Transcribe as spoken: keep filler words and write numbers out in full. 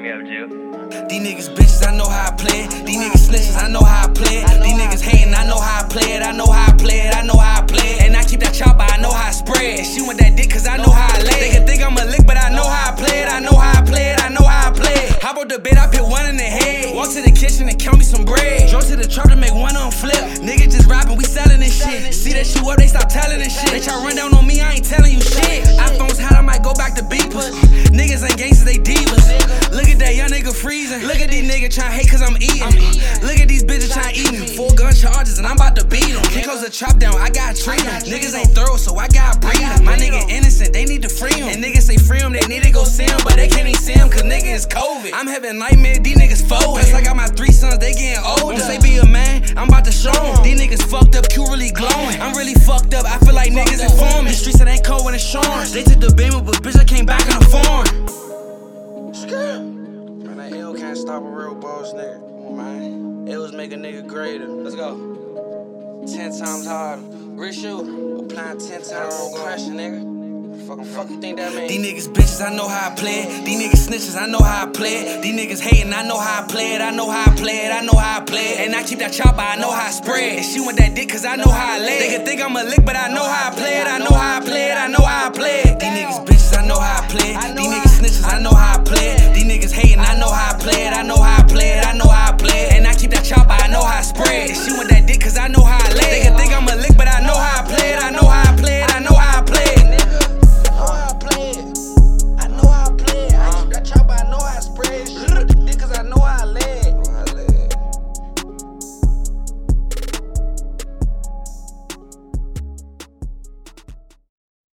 me up, Jill. These niggas bitches, I know how I play it. These niggas snitches, I know how I play it. These niggas hating, I know how I play it. I know how I play it, I know how I play it. And I keep that chopper, I know how I spread it. She want that dick cause I know how I lay it. They can think I'm a lick, but I know how I play it. I know how I play it, I know how I play it. Hop out the bed, I put one in the head. Walk to the kitchen and count me some bread. Drove to the truck to make one on flip. Niggas just rapping, we selling this shit. See that shoe up, they stop telling this shit. They try run down on me, I ain't telling you shit. iPhones hot, I might go back to beepers. Niggas ain't gangsters, they divas. Look at that young nigga freezing. Look at these niggas tryna hate cause I'm eating. Look at these bitches tryna eat me. Four gun charges and I'm about to beat them. Can't close the chop down, I got treat them. Niggas ain't thorough, so I got breed them. My nigga innocent, they need to free him. And niggas say free him, they need to go see him. But they can't even see him cause nigga is COVID. I'm having nightmares, these niggas fold. Plus I got my three sons, they getting older. Say be a man, I'm about to show them. These niggas fucked up, Q really glowing. I'm really fucked up, I feel like niggas informing. The streets it ain't cold when it's showing. They took the beamer, but bitch I came back in the form. Man, that L can't stop a real boss nigga. Come on, man. L's make a nigga greater. Let's go. Ten times harder. Rich shoe. Applying ten times more pressure, nigga. Fucking fuck you think that mean? These niggas bitches, I know how I play it. These niggas snitches, I know how I play it. These niggas hating, I know how I play it. I know how I play it, I know how I play it. And I keep that chopper, I know how I spread. And she want that dick cause I know how I lay it. They can think I'm a lick, but I know how I play it. I know how I play it, I know how I play it. These niggas bitches, I know how I play it. These niggas snitches, I know how I play it. These niggas hating, I know how I play it. I know how